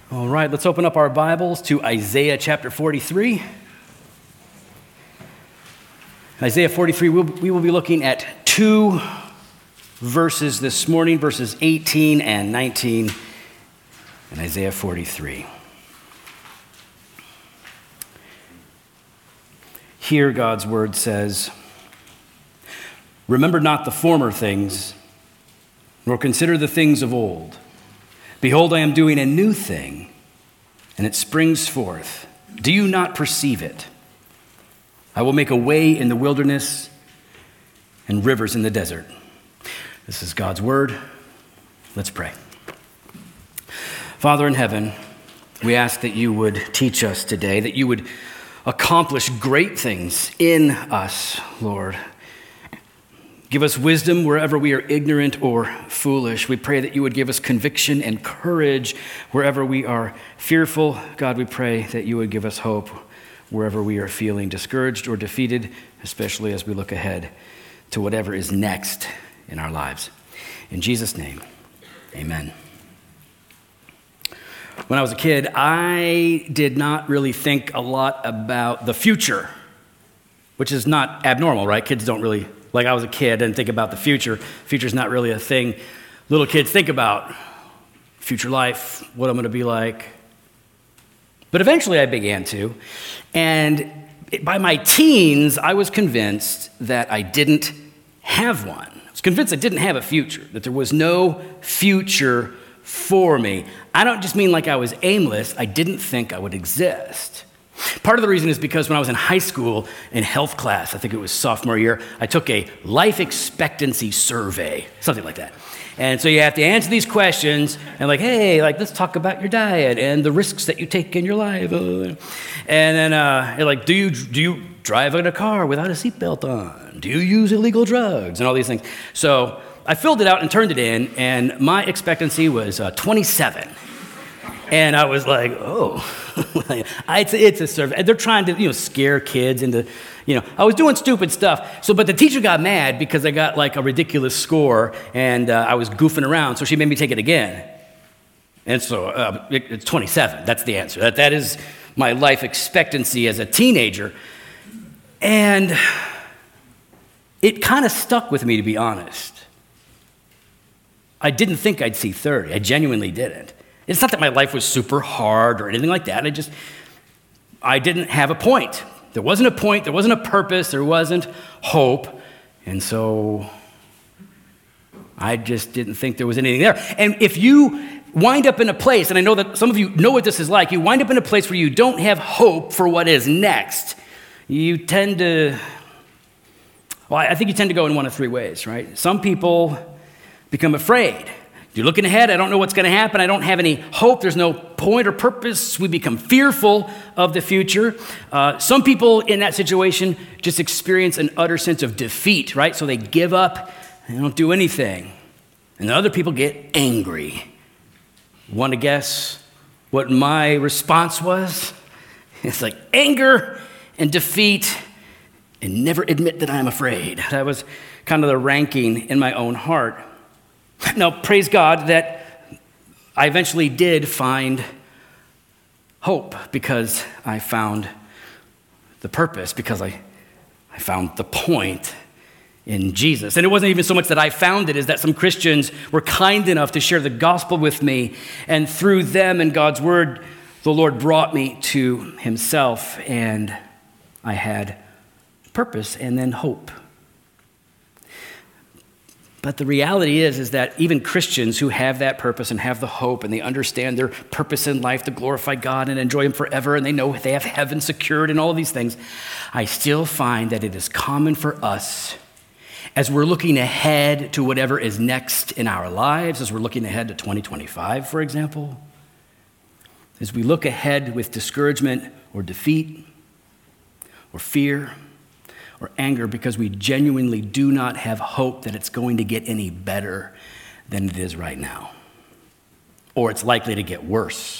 All right, let's open up our Bibles to Isaiah chapter 43. Isaiah 43, we will be looking at two verses this morning, verses 18 and 19 in Isaiah 43. Here God's word says, "Remember not the former things, nor consider the things of old. Behold, I am doing a new thing, and it springs forth. Do you not perceive it? I will make a way in the wilderness and rivers in the desert." This is God's word. Let's pray. Father in heaven, we ask that you would teach us today, that you would accomplish great things in us, Lord. Give us wisdom wherever we are ignorant or foolish. We pray that you would give us conviction and courage wherever we are fearful. God, we pray that you would give us hope wherever we are feeling discouraged or defeated, especially as we look ahead to whatever is next in our lives. In Jesus' name, amen. When I was a kid, I did not really think a lot about the future, which is not abnormal, right? Kids don't really. Like I was a kid and think about the future. Future's not really a thing little kids think about. Future life, what I'm going to be like. But eventually I began to. And by my teens, I was convinced that I didn't have one. I was convinced I didn't have a future, that there was no future for me. I don't just mean like I was aimless. I didn't think I would exist. Part of the reason is because when I was in high school in health class, I think it was sophomore year, I took a life expectancy survey, something like that. And so you have to answer these questions and let's talk about your diet and the risks that you take in your life. And then you're like, do you drive in a car without a seatbelt on? Do you use illegal drugs? And all these things. So I filled it out and turned it in, and my expectancy was 27. And I was like, oh, it's a survey. They're trying to, scare kids into, I was doing stupid stuff. But the teacher got mad because I got like a ridiculous score and I was goofing around. So she made me take it again. And so it's 27. That's the answer. That is my life expectancy as a teenager. And it kind of stuck with me, to be honest. I didn't think I'd see 30. I genuinely didn't. It's not that my life was super hard or anything like that. I didn't have a point. There wasn't a point. There wasn't a purpose. There wasn't hope. And so I just didn't think there was anything there. And if you wind up in a place, and I know that some of you know what this is like, you wind up in a place where you don't have hope for what is next, you tend to, I think you tend to go in one of three ways, right? Some people become afraid. You're looking ahead, I don't know what's going to happen, I don't have any hope, there's no point or purpose, we become fearful of the future. Some people in that situation just experience an utter sense of defeat, right? So they give up, they don't do anything. And other people get angry. Want to guess what my response was? It's like anger and defeat and never admit that I'm afraid. That was kind of the ranking in my own heart. Now, praise God that I eventually did find hope because I found the purpose, because I found the point in Jesus. And it wasn't even so much that I found it, as that some Christians were kind enough to share the gospel with me. And through them and God's word, the Lord brought me to himself, and I had purpose and then hope. But the reality is that even Christians who have that purpose and have the hope and they understand their purpose in life to glorify God and enjoy him forever, and they know they have heaven secured and all of these things, I still find that it is common for us, as we're looking ahead to whatever is next in our lives, as we're looking ahead to 2025, for example, as we look ahead with discouragement or defeat or fear or anger, because we genuinely do not have hope that it's going to get any better than it is right now, or it's likely to get worse.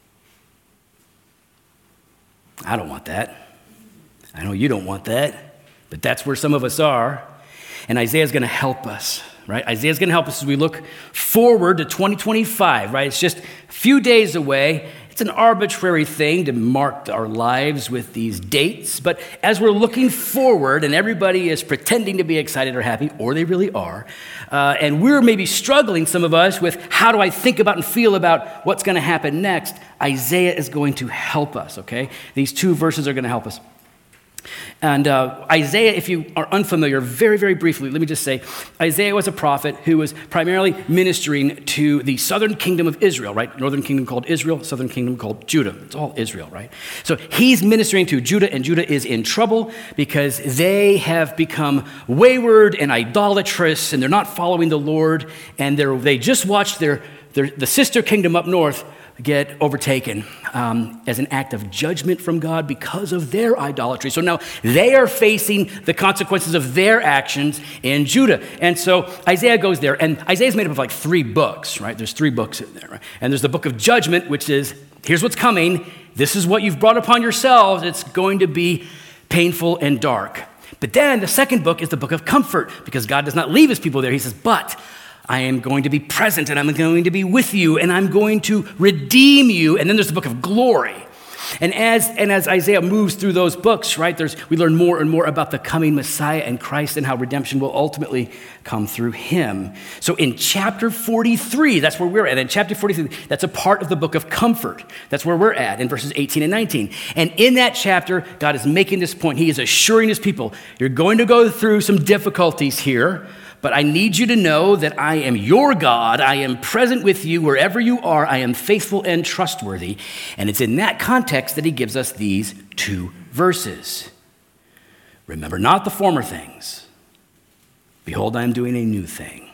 I don't want that. I know you don't want that, but that's where some of us are. And Isaiah's going to help us right? Isaiah's going to help us as we look forward to 2025, right? It's just a few days away. It's an arbitrary thing to mark our lives with these dates, but as we're looking forward and everybody is pretending to be excited or happy, or they really are, and we're maybe struggling, some of us, with how do I think about and feel about what's going to happen next, Isaiah is going to help us, okay? These two verses are going to help us. And Isaiah, if you are unfamiliar, very, very briefly, let me just say, Isaiah was a prophet who was primarily ministering to the southern kingdom of Israel, right? Northern kingdom called Israel, southern kingdom called Judah. It's all Israel, right? So he's ministering to Judah, and Judah is in trouble because they have become wayward and idolatrous, and they're not following the Lord, and they just watched the sister kingdom up north get overtaken as an act of judgment from God because of their idolatry. So now they are facing the consequences of their actions in Judah. And so Isaiah goes there, and Isaiah's made up of like 3 books, right? There's 3 books in there, right? And there's the book of judgment, which is, here's what's coming. This is what you've brought upon yourselves. It's going to be painful and dark. But then the second book is the book of comfort, because God does not leave his people there. He says, but I am going to be present, and I'm going to be with you, and I'm going to redeem you. And then there's the book of glory. And as Isaiah moves through those books, right, we learn more and more about the coming Messiah and Christ and how redemption will ultimately come through him. So in chapter 43, that's where we're at. In chapter 43, that's a part of the book of comfort. That's where we're at in verses 18 and 19. And in that chapter, God is making this point. He is assuring his people, you're going to go through some difficulties here, but I need you to know that I am your God. I am present with you wherever you are. I am faithful and trustworthy. And it's in that context that he gives us these 2 verses. Remember not the former things. Behold, I am doing a new thing.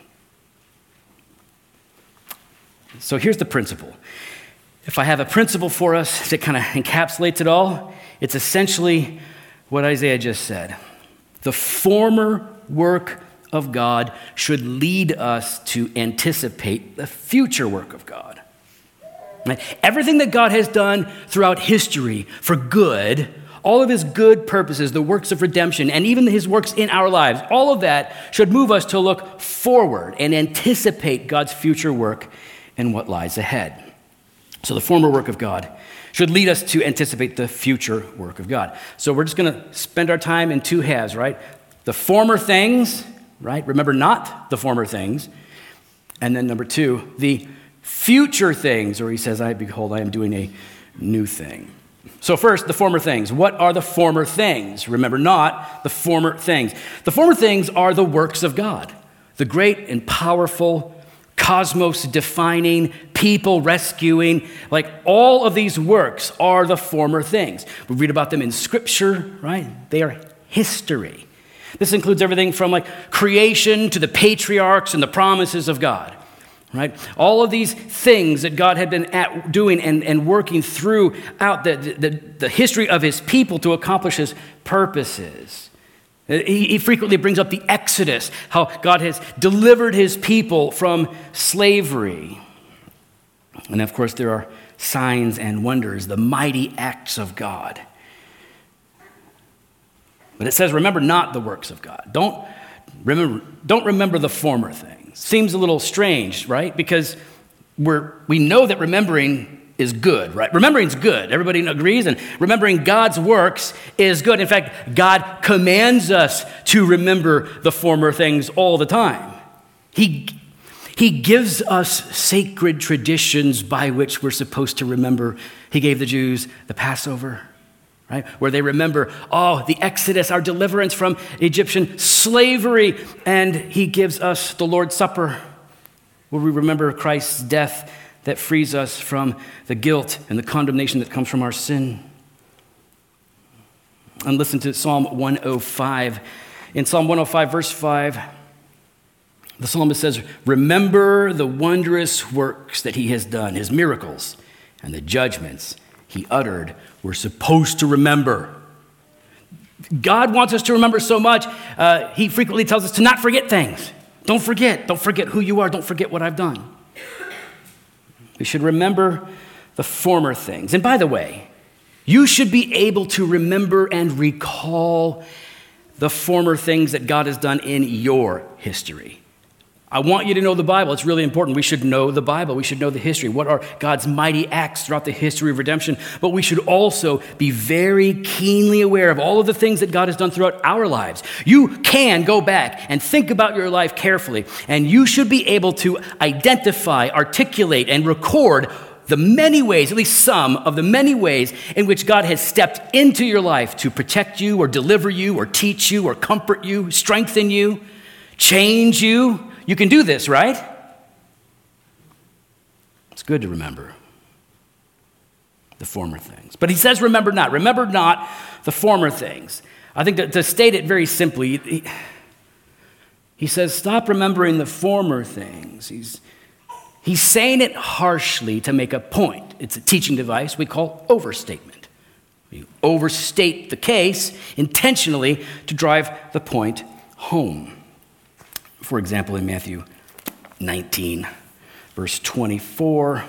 So here's the principle. If I have a principle for us that kind of encapsulates it all, it's essentially what Isaiah just said. The former work of God should lead us to anticipate the future work of God. Right? Everything that God has done throughout history for good, all of his good purposes, the works of redemption, and even his works in our lives, all of that should move us to look forward and anticipate God's future work and what lies ahead. So the former work of God should lead us to anticipate the future work of God. So we're just going to spend our time in 2 halves, right? The former things, right? Remember not the former things. And then number 2, the future things, or he says, behold, I am doing a new thing. So first, the former things. What are the former things? Remember not the former things. The former things are the works of God, the great and powerful, cosmos-defining, people-rescuing, like all of these works are the former things. We read about them in Scripture, right? They are history. This includes everything from like creation to the patriarchs and the promises of God, right? All of these things that God had been doing and working throughout the history of his people to accomplish his purposes. He frequently brings up the Exodus, how God has delivered his people from slavery. And of course, there are signs and wonders, the mighty acts of God. But it says, remember not the works of God. Don't remember the former things. Seems a little strange, right? Because we know that remembering is good, right? Remembering is good. Everybody agrees, and remembering God's works is good. In fact, God commands us to remember the former things all the time. He gives us sacred traditions by which we're supposed to remember. He gave the Jews the Passover, right? Where they remember, the Exodus, our deliverance from Egyptian slavery. And he gives us the Lord's Supper, where we remember Christ's death that frees us from the guilt and the condemnation that comes from our sin. And listen to Psalm 105. In Psalm 105, verse 5, the psalmist says, remember the wondrous works that he has done, his miracles, and the judgments he uttered. We're supposed to remember. God wants us to remember so much. He frequently tells us to not forget things. Don't forget. Don't forget who you are. Don't forget what I've done. We should remember the former things. And by the way, you should be able to remember and recall the former things that God has done in your history. I want you to know the Bible. It's really important. We should know the Bible. We should know the history. What are God's mighty acts throughout the history of redemption? But we should also be very keenly aware of all of the things that God has done throughout our lives. You can go back and think about your life carefully, and you should be able to identify, articulate, and record the many ways, at least some of the many ways in which God has stepped into your life to protect you or deliver you or teach you or comfort you, strengthen you, change you. You can do this, right? It's good to remember the former things. But he says, remember not. Remember not the former things. I think that to state it very simply, he says, stop remembering the former things. He's saying it harshly to make a point. It's a teaching device we call overstatement. You overstate the case intentionally to drive the point home. For example, in Matthew 19, verse 24,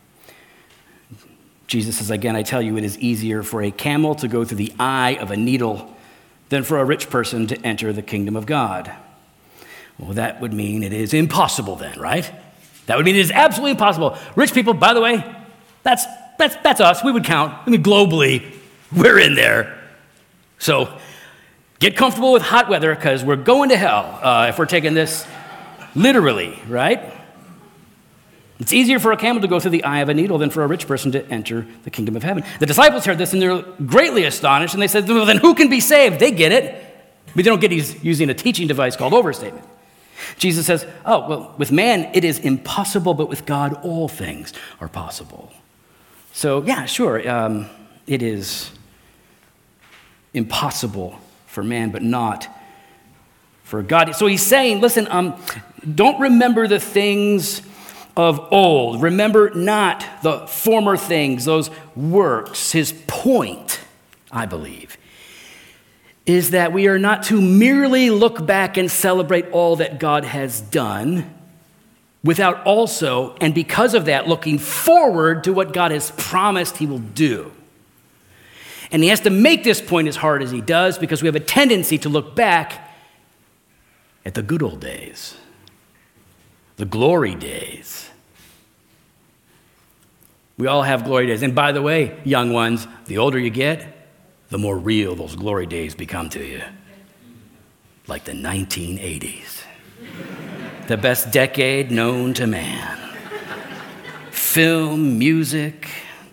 Jesus says, again, I tell you, it is easier for a camel to go through the eye of a needle than for a rich person to enter the kingdom of God. Well, that would mean it is impossible then, right? That would mean it is absolutely impossible. Rich people, by the way, that's us. We would count. I mean, globally, we're in there. So get comfortable with hot weather because we're going to hell if we're taking this literally, right? It's easier for a camel to go through the eye of a needle than for a rich person to enter the kingdom of heaven. The disciples heard this and they're greatly astonished, and they said, well, then who can be saved? They get it, but they don't get he's using a teaching device called overstatement. Jesus says, oh, well, with man it is impossible, but with God all things are possible. So, yeah, sure, it is impossible for man, but not for God. So he's saying, listen, don't remember the things of old. Remember not the former things, those works. His point, I believe, is that we are not to merely look back and celebrate all that God has done without also, and because of that, looking forward to what God has promised he will do. And he has to make this point as hard as he does because we have a tendency to look back at the good old days, the glory days. We all have glory days. And by the way, young ones, the older you get, the more real those glory days become to you. Like the 1980s. The best decade known to man. Film, music.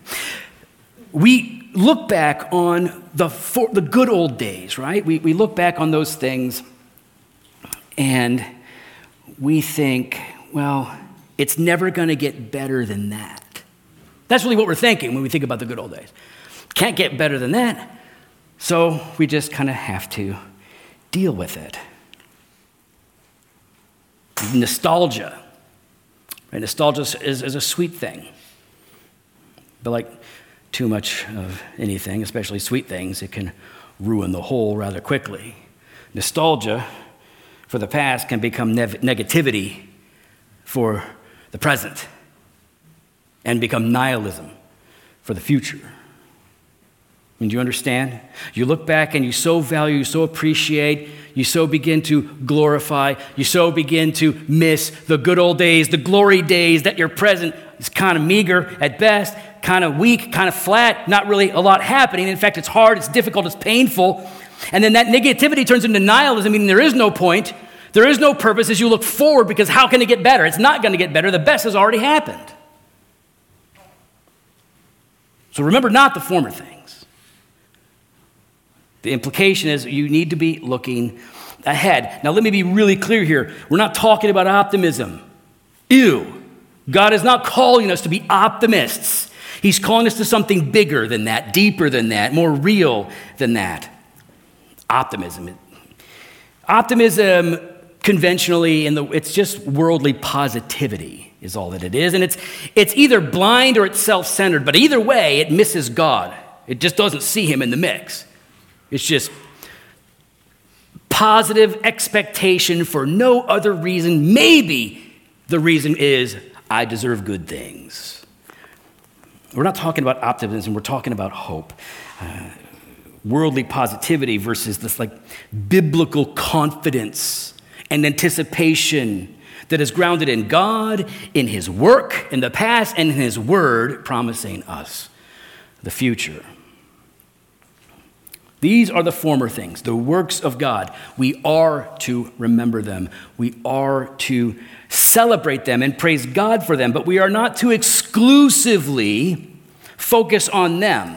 We look back on the good old days, right? We look back on those things and we think, well, it's never going to get better than that. That's really what we're thinking when we think about the good old days. Can't get better than that. So we just kind of have to deal with it. Nostalgia. Right? Nostalgia is a sweet thing. But like too much of anything, especially sweet things, it can ruin the whole rather quickly. Nostalgia for the past can become negativity for the present and become nihilism for the future. I mean, do you understand? You look back and you so value, you so appreciate, you so begin to glorify, you so begin to miss the good old days, the glory days that your present is kind of meager at best, kind of weak, kind of flat, not really a lot happening. In fact, it's hard, it's difficult, it's painful. And then that negativity turns into nihilism, meaning there is no point, there is no purpose as you look forward because how can it get better? It's not going to get better. The best has already happened. So remember not the former things. The implication is you need to be looking ahead. Now let me be really clear here. We're not talking about optimism. Ew. God is not calling us to be optimists. He's calling us to something bigger than that, deeper than that, more real than that. Optimism. Optimism conventionally, it's just worldly positivity is all that it is. And it's either blind or it's self-centered. But either way, it misses God. It just doesn't see him in the mix. It's just positive expectation for no other reason. Maybe the reason is I deserve good things. We're not talking about optimism. We're talking about hope. Worldly positivity versus this like biblical confidence and anticipation that is grounded in God, in his work in the past, and in his word promising us the future. These are the former things, the works of God. We are to remember them. We are to celebrate them and praise God for them, but we are not to exclusively focus on them.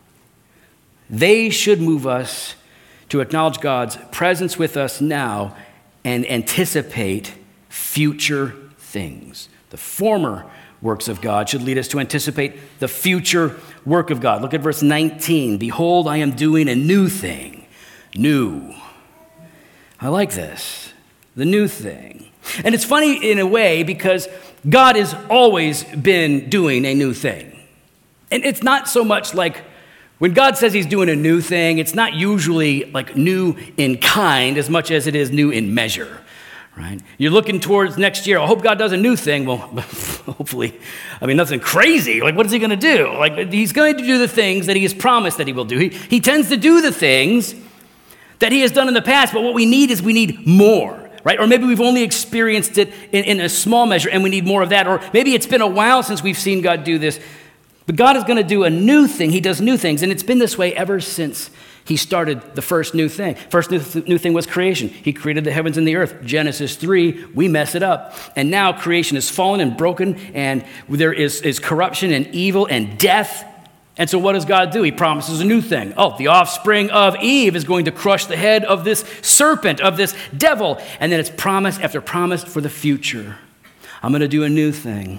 They should move us to acknowledge God's presence with us now and anticipate future things. The former works of God should lead us to anticipate the future work of God. Look at verse 19. Behold, I am doing a new thing. New. I like this. The new thing. And it's funny in a way because God has always been doing a new thing. And it's not so much like when God says he's doing a new thing, it's not usually like new in kind as much as it is new in measure. Right? You're looking towards next year. I hope God does a new thing. Well, hopefully, nothing crazy. Like, what is he going to do? Like, he's going to do the things that he has promised that he will do. He tends to do the things that he has done in the past, but what we need more, right? Or maybe we've only experienced it in a small measure and we need more of that. Or maybe it's been a while since we've seen God do this. But God is going to do a new thing. He does new things, and it's been this way ever since he started the first new thing. First new thing was creation. He created the heavens and the earth. Genesis 3, we mess it up. And now creation is fallen and broken, and there is corruption and evil and death. And so what does God do? He promises a new thing. Oh, the offspring of Eve is going to crush the head of this serpent, of this devil. And then it's promise after promise for the future. I'm going to do a new thing.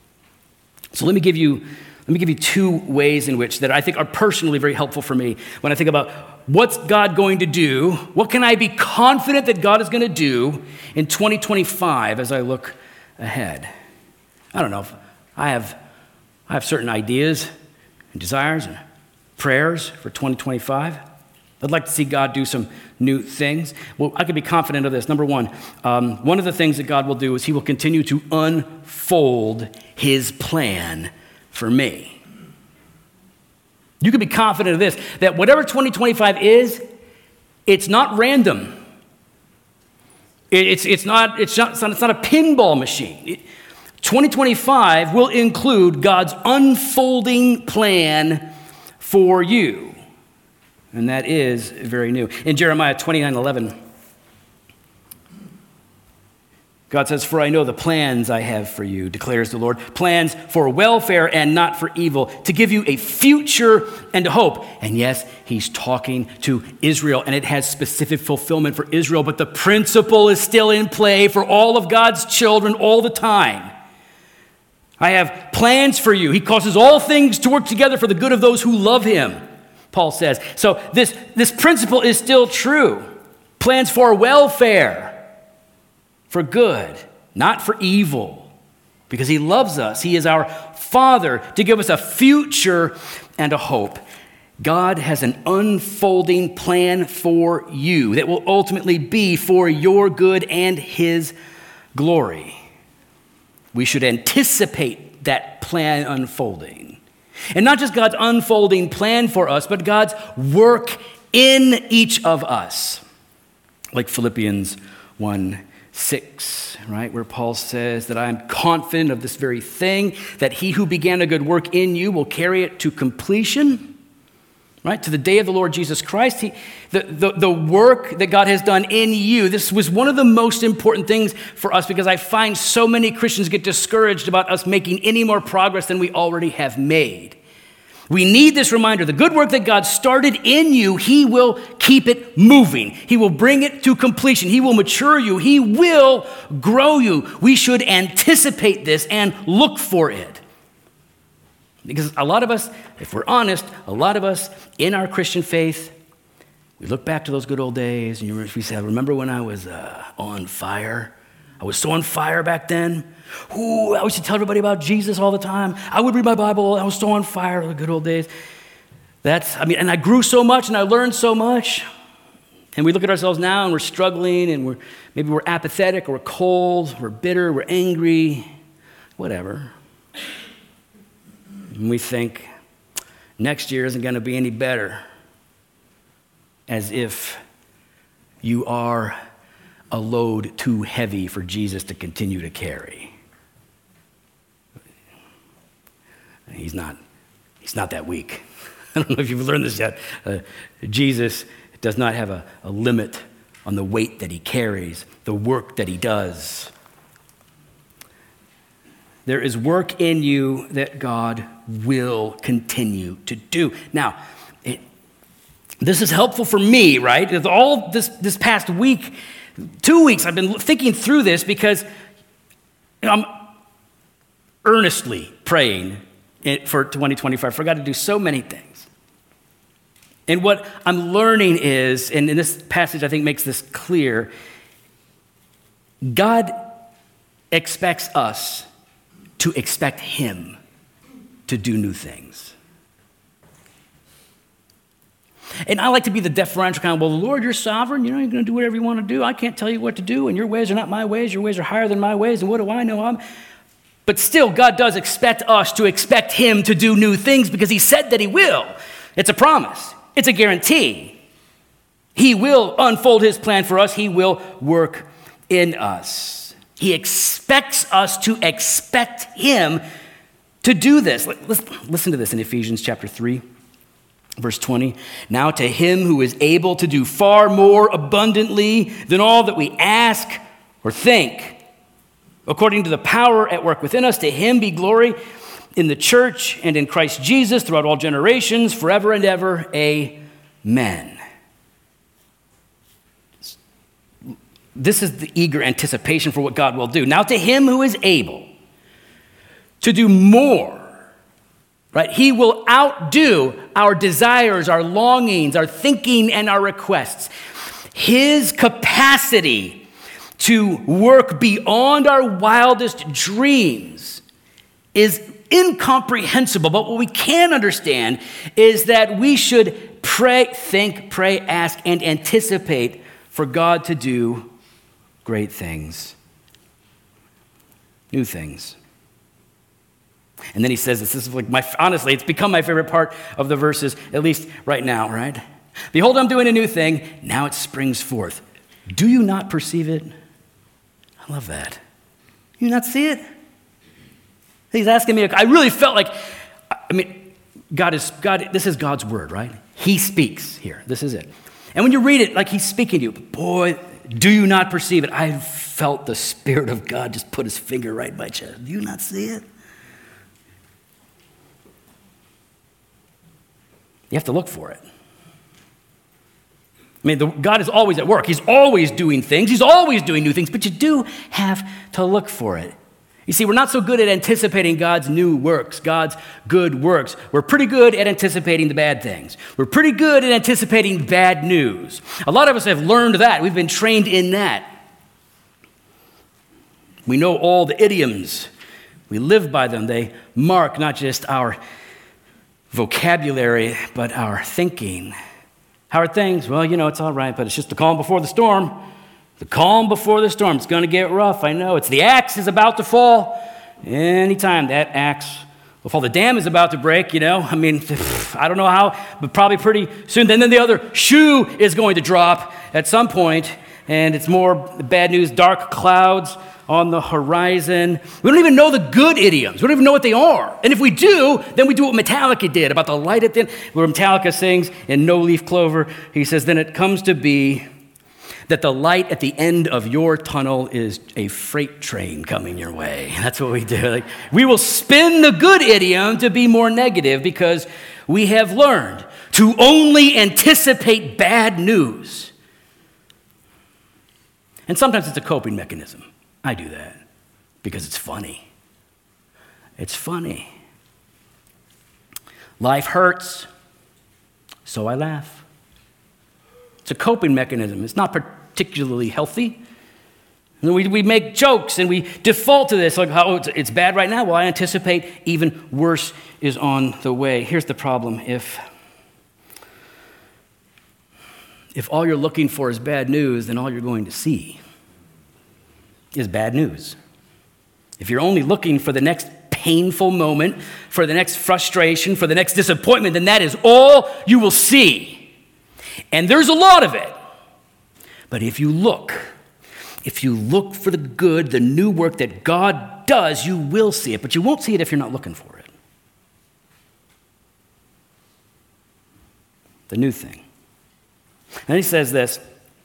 So let me give you two ways in which that I think are personally very helpful for me when I think about what's God going to do, what can I be confident that God is going to do in 2025 as I look ahead. I don't know, I have certain ideas and desires and prayers for 2025. I'd like to see God do some new things. Well, I can be confident of this. Number one of the things that God will do is he will continue to unfold his plan for me. You can be confident of this, that whatever 2025 is, it's not random. It's not a pinball machine. 2025 will include God's unfolding plan for you. And that is very new. In Jeremiah 29:11, God says, "For I know the plans I have for you, declares the Lord, plans for welfare and not for evil, to give you a future and a hope." And yes, he's talking to Israel, and it has specific fulfillment for Israel, but the principle is still in play for all of God's children all the time. I have plans for you. He causes all things to work together for the good of those who love him, Paul says. So this principle is still true. Plans for welfare. For good, not for evil, because he loves us. He is our Father to give us a future and a hope. God has an unfolding plan for you that will ultimately be for your good and his glory. We should anticipate that plan unfolding. And not just God's unfolding plan for us, but God's work in each of us. Like Philippians 1:6, right, where Paul says that I am confident of this very thing, that he who began a good work in you will carry it to completion, right, to the day of the Lord Jesus Christ. The work that God has done in you, this was one of the most important things for us, because I find so many Christians get discouraged about us making any more progress than we already have made. We need this reminder. The good work that God started in you, he will keep it moving. He will bring it to completion. He will mature you. He will grow you. We should anticipate this and look for it. Because a lot of us, if we're honest, a lot of us in our Christian faith, we look back to those good old days and we say, I remember when I was on fire. I was so on fire back then. Ooh, I used to tell everybody about Jesus all the time. I would read my Bible. I was so on fire in the good old days. And I grew so much and I learned so much. And we look at ourselves now and we're struggling and maybe we're apathetic or we're cold, we're bitter, we're angry, whatever. And we think next year isn't going to be any better, as if you are a load too heavy for Jesus to continue to carry. He's not that weak. I don't know if you've learned this yet. Jesus does not have a limit on the weight that he carries, the work that he does. There is work in you that God will continue to do. Now, this is helpful for me, right? All this past week, 2 weeks, I've been thinking through this because I'm earnestly praying for 2025, for God to do so many things. And what I'm learning is, and this passage I think makes this clear, God expects us to expect him to do new things. And I like to be the deferential kind of, well, Lord, you're sovereign. You're going to do whatever you want to do. I can't tell you what to do, and your ways are not my ways. Your ways are higher than my ways, and what do I know? But still, God does expect us to expect him to do new things because he said that he will. It's a promise. It's a guarantee. He will unfold his plan for us. He will work in us. He expects us to expect him to do this. Listen to this in Ephesians chapter 3, verse 20. Now to him who is able to do far more abundantly than all that we ask or think, according to the power at work within us, to him be glory in the church and in Christ Jesus throughout all generations, forever and ever. Amen. This is the eager anticipation for what God will do. Now to him who is able to do more, right? He will outdo our desires, our longings, our thinking, and our requests. His capacity to work beyond our wildest dreams is incomprehensible. But what we can understand is that we should pray, think, pray, ask, and anticipate for God to do great things, new things. And then he says this is like honestly, it's become my favorite part of the verses, at least right now, right? Behold, I'm doing a new thing. Now it springs forth. Do you not perceive it? I love that. Do you not see it? He's asking me, I really felt like, God, this is God's word, right? He speaks here. This is it. And when you read it, like he's speaking to you, boy, do you not perceive it? I felt the Spirit of God just put his finger right in my chest. Do you not see it? You have to look for it. God is always at work. He's always doing things. He's always doing new things, but you do have to look for it. You see, we're not so good at anticipating God's new works, God's good works. We're pretty good at anticipating the bad things. We're pretty good at anticipating bad news. A lot of us have learned that. We've been trained in that. We know all the idioms. We live by them. They mark not just our vocabulary, but our thinking. How are things? Well, it's all right, but it's just the calm before the storm. The calm before the storm. It's going to get rough, I know. The axe is about to fall. Anytime that axe will fall. The dam is about to break, I don't know how, but probably pretty soon. And then the other shoe is going to drop at some point, and it's more bad news, dark clouds on the horizon. We don't even know the good idioms. We don't even know what they are. And if we do, then we do what Metallica did about the light at the end, where Metallica sings in No Leaf Clover. He says, then it comes to be that the light at the end of your tunnel is a freight train coming your way. That's what we do. We will spin the good idiom to be more negative because we have learned to only anticipate bad news. And sometimes it's a coping mechanism. I do that because it's funny. It's funny. Life hurts, so I laugh. It's a coping mechanism. It's not particularly healthy. And we make jokes and we default to this, like how it's bad right now. Well, I anticipate even worse is on the way. Here's the problem. If all you're looking for is bad news, then all you're going to see is bad news. If you're only looking for the next painful moment, for the next frustration, for the next disappointment, then that is all you will see. And there's a lot of it. But if you look If you look for the good, the new work that God does, you will see it, but you won't see it if you're not looking for it. The new thing. And he says this,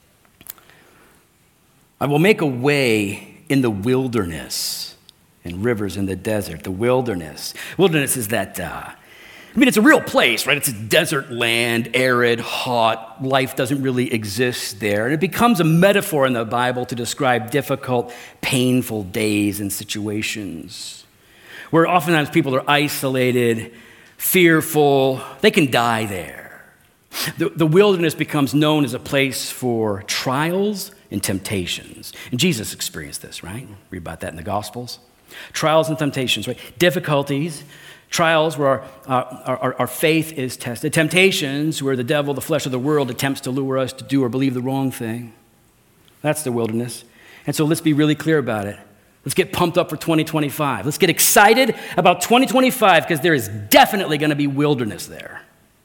I will make a way in the wilderness and rivers in the desert. The wilderness. Wilderness is that, it's a real place, right? It's a desert land, arid, hot. Life doesn't really exist there. And it becomes a metaphor in the Bible to describe difficult, painful days and situations where oftentimes people are isolated, fearful. They can die there. The wilderness becomes known as a place for trials and temptations. And Jesus experienced this, right? Read about that in the Gospels. Trials and temptations, right? Difficulties, trials where our faith is tested. Temptations where the devil, the flesh of the world, attempts to lure us to do or believe the wrong thing. That's the wilderness. And so let's be really clear about it. Let's get pumped up for 2025. Let's get excited about 2025 because there is definitely going to be wilderness there.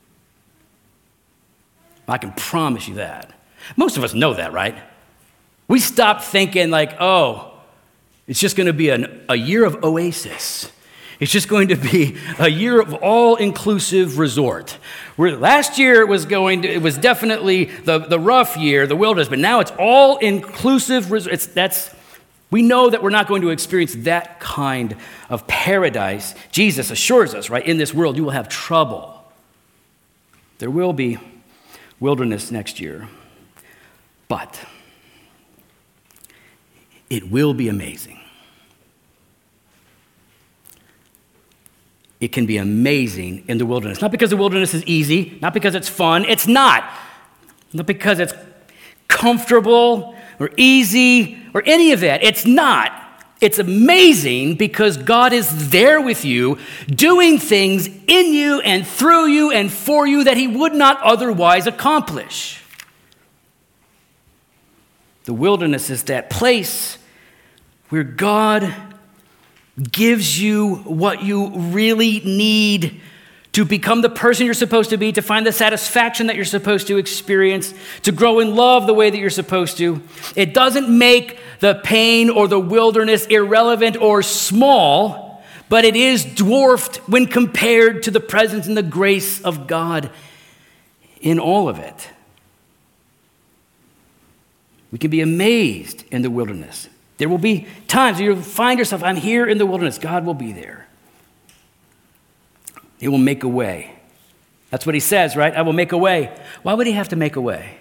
I can promise you that. Most of us know that, right? We stopped thinking like, oh, it's just going to be a year of oasis. It's just going to be a year of all-inclusive resort. Where last year it was definitely the rough year, the wilderness, but now it's all-inclusive resort. We know that we're not going to experience that kind of paradise. Jesus assures us, right, in this world you will have trouble. There will be wilderness next year, but it will be amazing. It can be amazing in the wilderness. Not because the wilderness is easy, not because it's fun. It's not. Not because it's comfortable or easy or any of that. It's not. It's amazing because God is there with you, doing things in you and through you and for you that he would not otherwise accomplish. The wilderness is that place where God gives you what you really need to become the person you're supposed to be, to find the satisfaction that you're supposed to experience, to grow in love the way that you're supposed to. It doesn't make the pain or the wilderness irrelevant or small, but it is dwarfed when compared to the presence and the grace of God in all of it. We can be amazed in the wilderness. There will be times where you'll find yourself, I'm here in the wilderness. God will be there. He will make a way. That's what he says, right? I will make a way. Why would he have to make a way?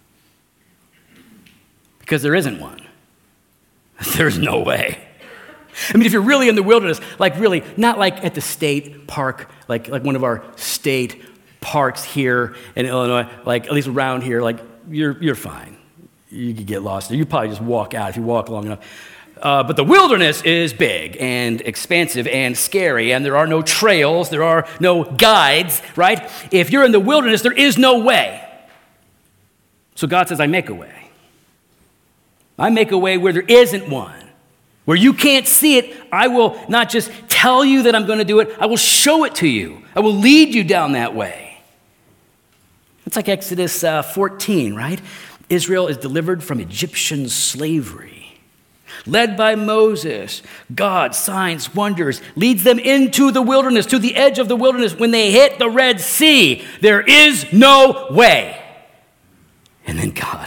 Because there isn't one. There's no way. If you're really in the wilderness, like really, not like at the state park, like one of our state parks here in Illinois, like at least around here, like you're fine. You could get lost. You probably just walk out if you walk long enough. But the wilderness is big and expansive and scary, and there are no trails, there are no guides, right? If you're in the wilderness, there is no way. So God says, I make a way. I make a way where there isn't one. Where you can't see it, I will not just tell you that I'm going to do it, I will show it to you. I will lead you down that way. It's like Exodus 14, right? Israel is delivered from Egyptian slavery. Led by Moses, God, signs, wonders, leads them into the wilderness, to the edge of the wilderness. When they hit the Red Sea, there is no way. And then God.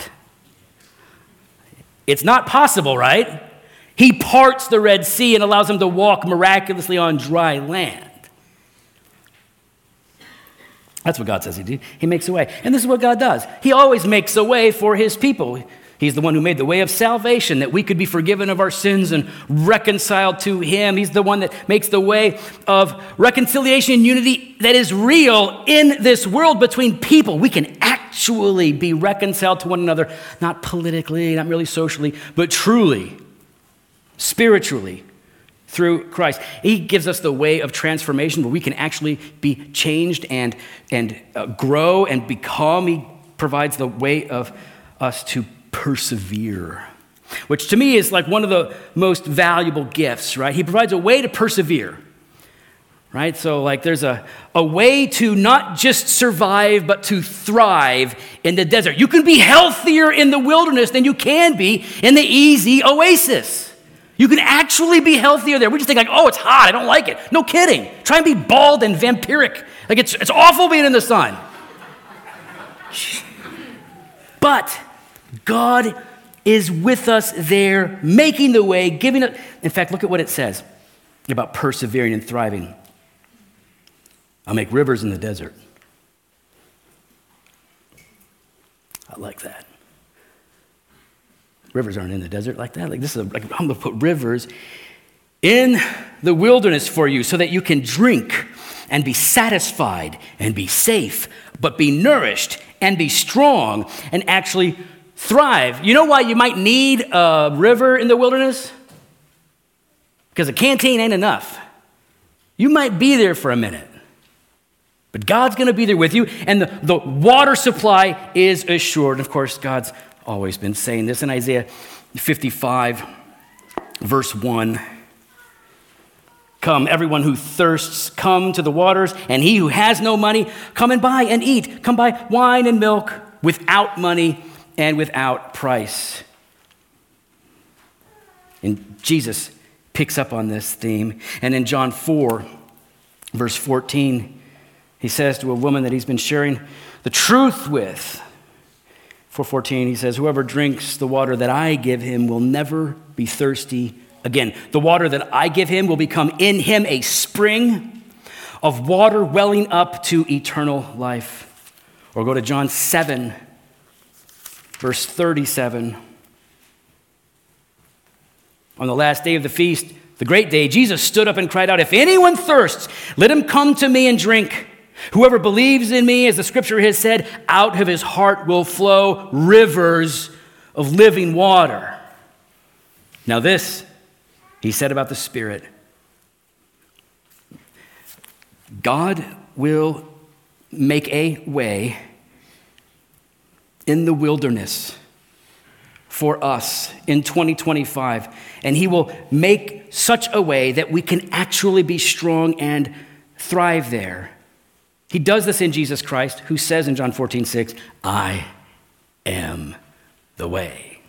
It's not possible, right? He parts the Red Sea and allows them to walk miraculously on dry land. That's what God says he do. He makes a way. And this is what God does. He always makes a way for his people. He's the one who made the way of salvation, that we could be forgiven of our sins and reconciled to him. He's the one that makes the way of reconciliation and unity that is real in this world between people. We can actually be reconciled to one another, not politically, not merely socially, but truly, spiritually, through Christ. He gives us the way of transformation where we can actually be changed and grow and become. He provides the way of us to persevere, which to me is like one of the most valuable gifts, right? He provides a way to persevere. right? So like there's a way to not just survive, but to thrive in the desert. You can be healthier in the wilderness than you can be in the easy oasis. You can actually be healthier there. We just think like, oh, it's hot, I don't like it. No kidding. Try and be bald and vampiric. Like it's awful being in the sun. But God is with us there, making the way, giving it. In fact, look at what it says about persevering and thriving. I'll make rivers in the desert. I like that. Rivers aren't in the desert like that. Like this is I'm going to put rivers in the wilderness for you so that you can drink and be satisfied and be safe, but be nourished and be strong and actually thrive. You know why you might need a river in the wilderness? Because a canteen ain't enough. You might be there for a minute, but God's going to be there with you, and the water supply is assured. And of course, God's always been saying this in Isaiah 55, verse 1. Come, everyone who thirsts, come to the waters, and he who has no money, come and buy and eat. Come buy wine and milk without money and without price. And Jesus picks up on this theme. And in John 4, verse 14, he says to a woman that he's been sharing the truth with, 4:14, he says, whoever drinks the water that I give him will never be thirsty again. The water that I give him will become in him a spring of water welling up to eternal life. Or go to John 7, verse 37. On the last day of the feast, the great day, Jesus stood up and cried out, if anyone thirsts, let him come to me and drink. Whoever believes in me, as the scripture has said, out of his heart will flow rivers of living water. Now this, he said about the Spirit. God will make a way in the wilderness for us in 2025. And he will make such a way that we can actually be strong and thrive there. He does this in Jesus Christ, who says in John 14:6, I am the way.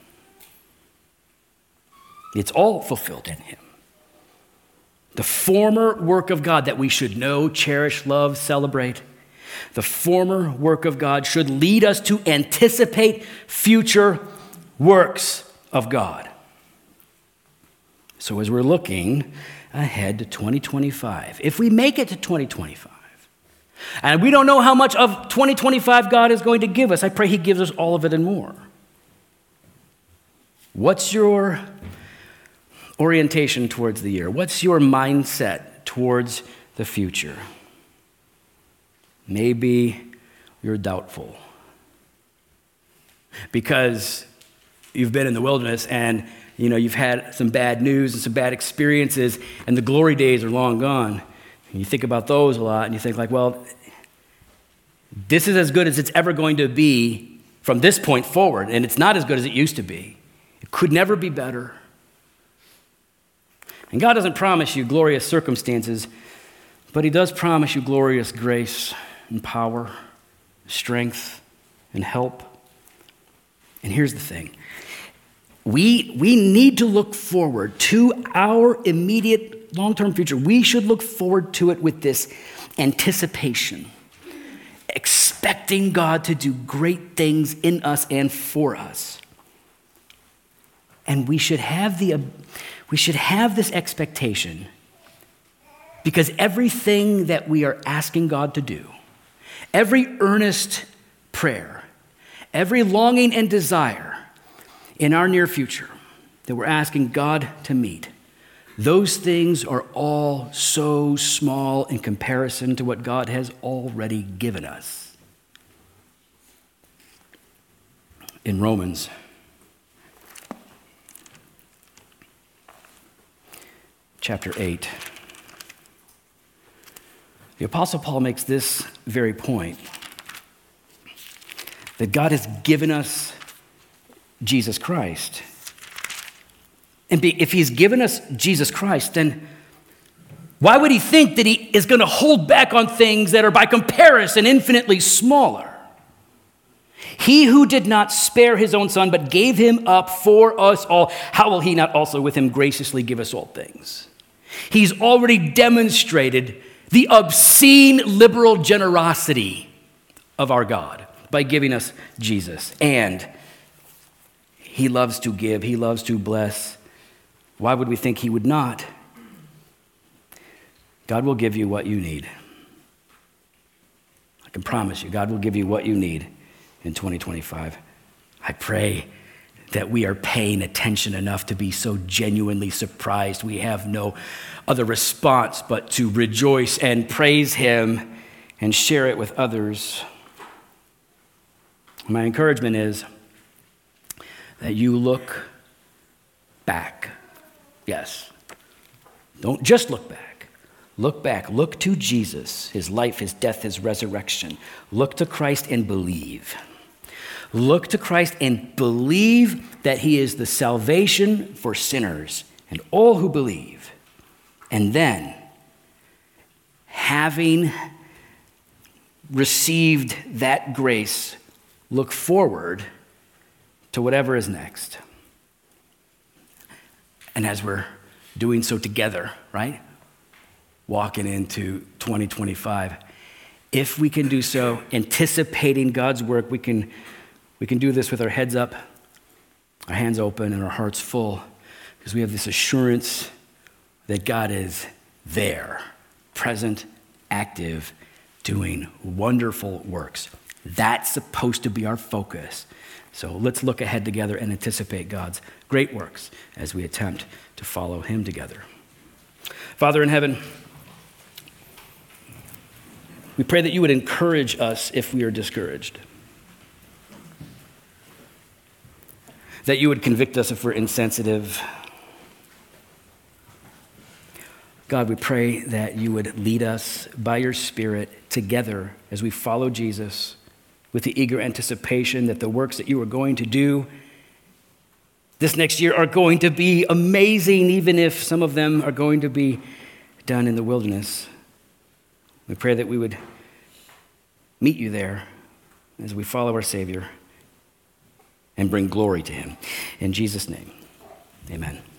It's all fulfilled in him. The former work of God that we should know, cherish, love, celebrate, the former work of God should lead us to anticipate future works of God. So as we're looking ahead to 2025, if we make it to 2025, and we don't know how much of 2025 God is going to give us, I pray he gives us all of it and more. What's your orientation towards the year? What's your mindset towards the future? Maybe you're doubtful because you've been in the wilderness and you've had some bad news and some bad experiences, and the glory days are long gone. And you think about those a lot, and you think like, well, this is as good as it's ever going to be from this point forward, and it's not as good as it used to be. It could never be better. And God doesn't promise you glorious circumstances, but he does promise you glorious grace and power, strength and help. And here's the thing. We need to look forward to our immediate long-term future. We should look forward to it with this anticipation, expecting God to do great things in us and for us. And we should have this expectation because everything that we are asking God to do, every earnest prayer, every longing and desire in our near future that we're asking God to meet, those things are all so small in comparison to what God has already given us. In Romans chapter 8, the Apostle Paul makes this very point, that God has given us Jesus Christ. And if he's given us Jesus Christ, then Why would he think that he is going to hold back on things that are by comparison infinitely smaller? He who did not spare his own son, but gave him up for us all, how will he not also with him graciously give us all things? He's already demonstrated the obscene liberal generosity of our God by giving us Jesus. And he loves to give, he loves to bless. Why would we think he would not? God will give you what you need. I can promise you, God will give you what you need in 2025. I pray that we are paying attention enough to be so genuinely surprised. We have no other response but to rejoice and praise him and share it with others. My encouragement is that you look back. Yes. Don't just look back. Look back. Look to Jesus, his life, his death, his resurrection. Look to Christ and believe. Look to Christ and believe that he is the salvation for sinners and all who believe. And then, having received that grace, look forward to whatever is next. And as we're doing so together, right? Walking into 2025, if we can do so, anticipating God's work, we can do this with our heads up, our hands open, and our hearts full, because we have this assurance that God is there, present, active, doing wonderful works. That's supposed to be our focus. So let's look ahead together and anticipate God's great works as we attempt to follow him together. Father in heaven, we pray that you would encourage us if we are discouraged. That you would convict us if we're insensitive. God, we pray that you would lead us by your Spirit together as we follow Jesus with the eager anticipation that the works that you are going to do this next year are going to be amazing, even if some of them are going to be done in the wilderness. We pray that we would meet you there as we follow our Savior and bring glory to him. In Jesus' name, amen.